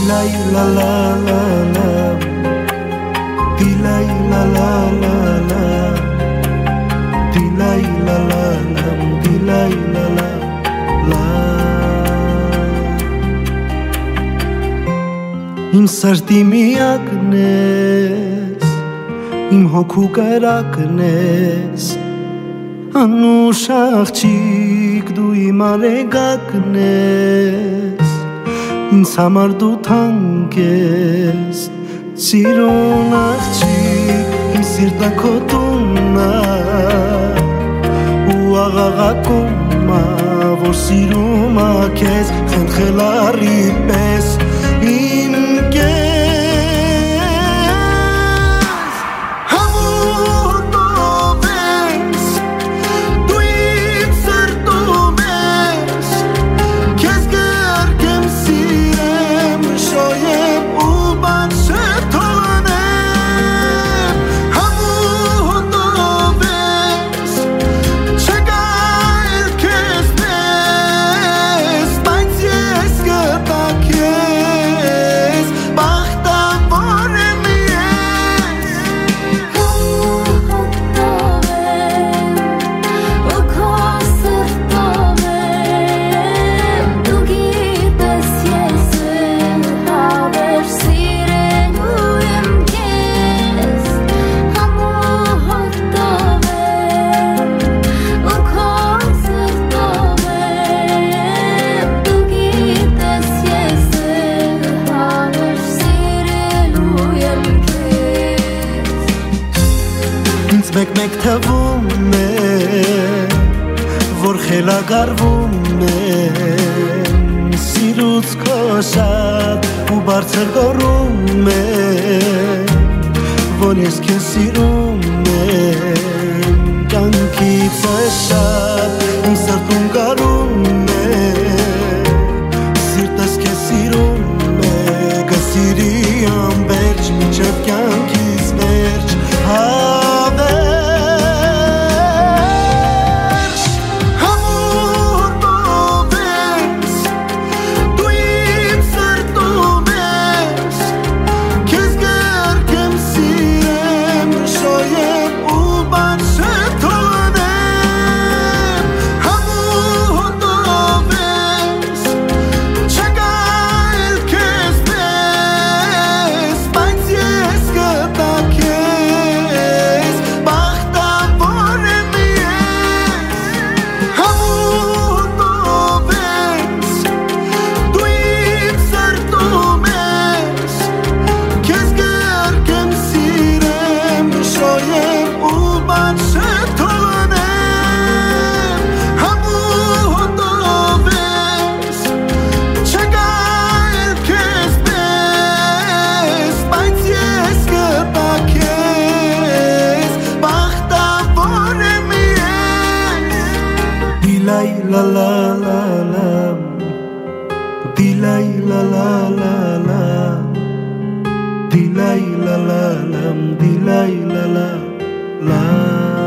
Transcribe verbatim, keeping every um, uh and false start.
Dilay la la la la, dilay la la la la, dilay la la la, dilay la la la. Իմ սրտի միակն ես, իմ հոգու կրակն ես, անուշ աղջիկ դու իմ արեգակն ես, ինձ համար դու թանկ ես, սիրուն աղջիկ, իմ սիրտը քո տունն է, ու աղաղակում է, որ սիրում է քեզ, խնդխելարի պես իմ մեկ-մեկ թվում է, որ խելագարվում է, սիրուց քո շատ ու բարձր գոռում է, որ ես քեզ սիրում եմ, կյանքից շատ իմ սրտում կարում է, սիրտս քեզ սիրում է, կսիրի անվերջ մինչև կյանքից վերջ, La la la la, dilay la la la la, dilay la la la, dilay la la la.